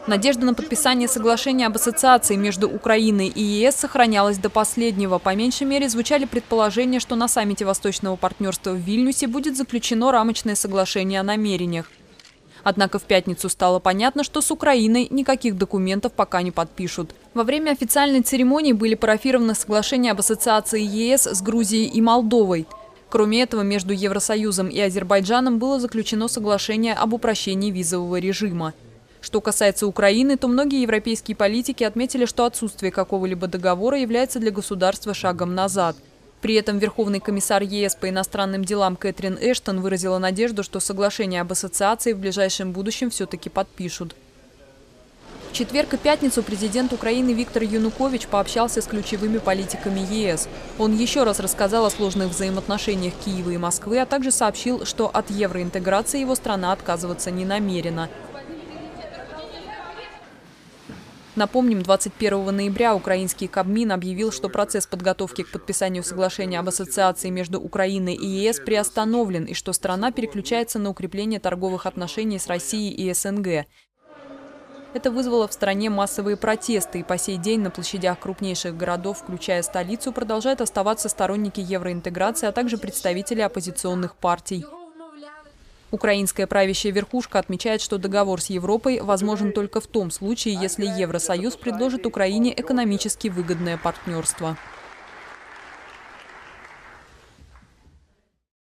Надежда на подписание соглашения об ассоциации между Украиной и ЕС сохранялась до последнего. По меньшей мере звучали предположения, что на саммите Восточного партнерства в Вильнюсе будет заключено рамочное соглашение о намерениях. Однако в пятницу стало понятно, что с Украиной никаких документов пока не подпишут. Во время официальной церемонии были парафированы соглашения об ассоциации ЕС с Грузией и Молдовой. Кроме этого, между Евросоюзом и Азербайджаном было заключено соглашение об упрощении визового режима. Что касается Украины, то многие европейские политики отметили, что отсутствие какого-либо договора является для государства шагом назад. При этом Верховный комиссар ЕС по иностранным делам Кэтрин Эштон выразила надежду, что соглашение об ассоциации в ближайшем будущем все-таки подпишут. В четверг и пятницу президент Украины Виктор Янукович пообщался с ключевыми политиками ЕС. Он еще раз рассказал о сложных взаимоотношениях Киева и Москвы, а также сообщил, что от евроинтеграции его страна отказываться не намерена. Напомним, 21 ноября украинский Кабмин объявил, что процесс подготовки к подписанию соглашения об ассоциации между Украиной и ЕС приостановлен и что страна переключается на укрепление торговых отношений с Россией и СНГ. Это вызвало в стране массовые протесты, и по сей день на площадях крупнейших городов, включая столицу, продолжают оставаться сторонники евроинтеграции, а также представители оппозиционных партий. Украинская правящая верхушка отмечает, что договор с Европой возможен только в том случае, если Евросоюз предложит Украине экономически выгодное партнерство.